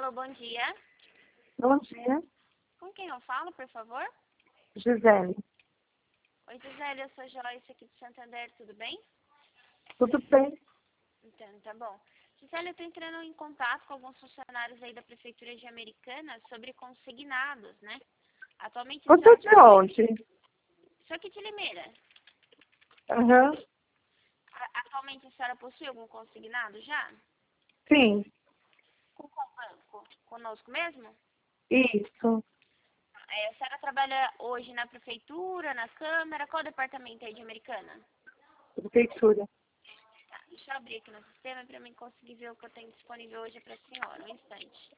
Alô, bom dia. Bom dia, Com quem eu falo, por favor? Gisele. Oi, Gisele, eu sou Joyce aqui de Santander, tudo bem? Tudo bem? Então, tá bom. Gisele, eu tô entrando em contato com alguns funcionários aí da Prefeitura de Americana sobre consignados, né? Atualmente a Você é senhora de onde? Sou aqui de Limeira. Aham. Atualmente a senhora possui algum consignado já? Sim, Com qual banco? Conosco mesmo? isso. A senhora trabalha hoje na Prefeitura, na Câmara, qual departamento aí de Americana? Prefeitura. Tá, deixa eu abrir aqui no sistema para mim conseguir ver o que eu tenho disponível hoje para a senhora. Um instante.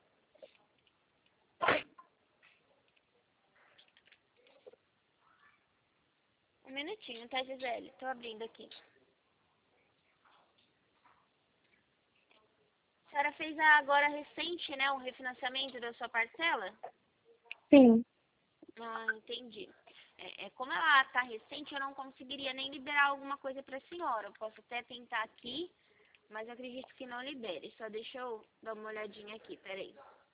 Um minutinho, tá, Gisele? Tô abrindo aqui. A senhora fez agora recente, né, um refinanciamento da sua parcela? Sim. Ah, entendi. Como ela tá recente, eu não conseguiria nem liberar alguma coisa para a senhora. Eu posso até tentar aqui, mas eu acredito que não libere. Só deixa eu dar uma olhadinha aqui, peraí.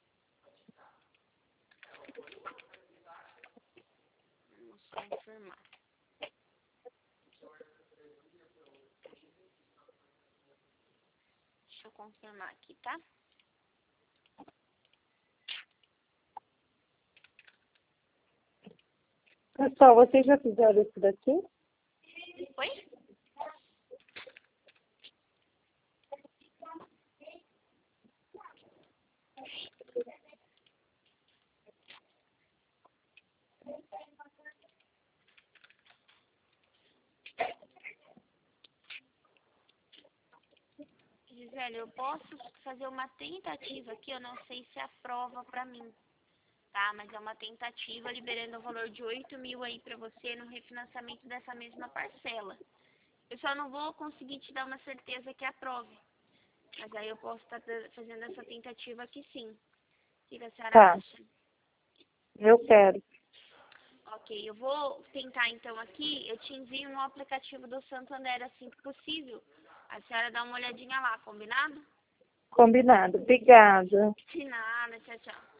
Vamos confirmar. Deixa eu confirmar aqui, tá? Pessoal, vocês já fizeram isso daqui? Oi? Gisele, eu posso fazer uma tentativa aqui, eu não sei se aprova pra mim, tá? Mas é uma tentativa liberando o valor de 8.000 aí pra você no refinanciamento dessa mesma parcela. Eu só não vou conseguir te dar uma certeza que aprove, mas aí eu posso estar fazendo essa tentativa aqui sim. O que a senhora Tá, acha? eu quero. Ok, eu vou tentar então aqui, eu te envio no aplicativo do Santander assim que possível. A senhora dá uma olhadinha lá, combinado? Combinado. Obrigada. De nada, tchau, tchau.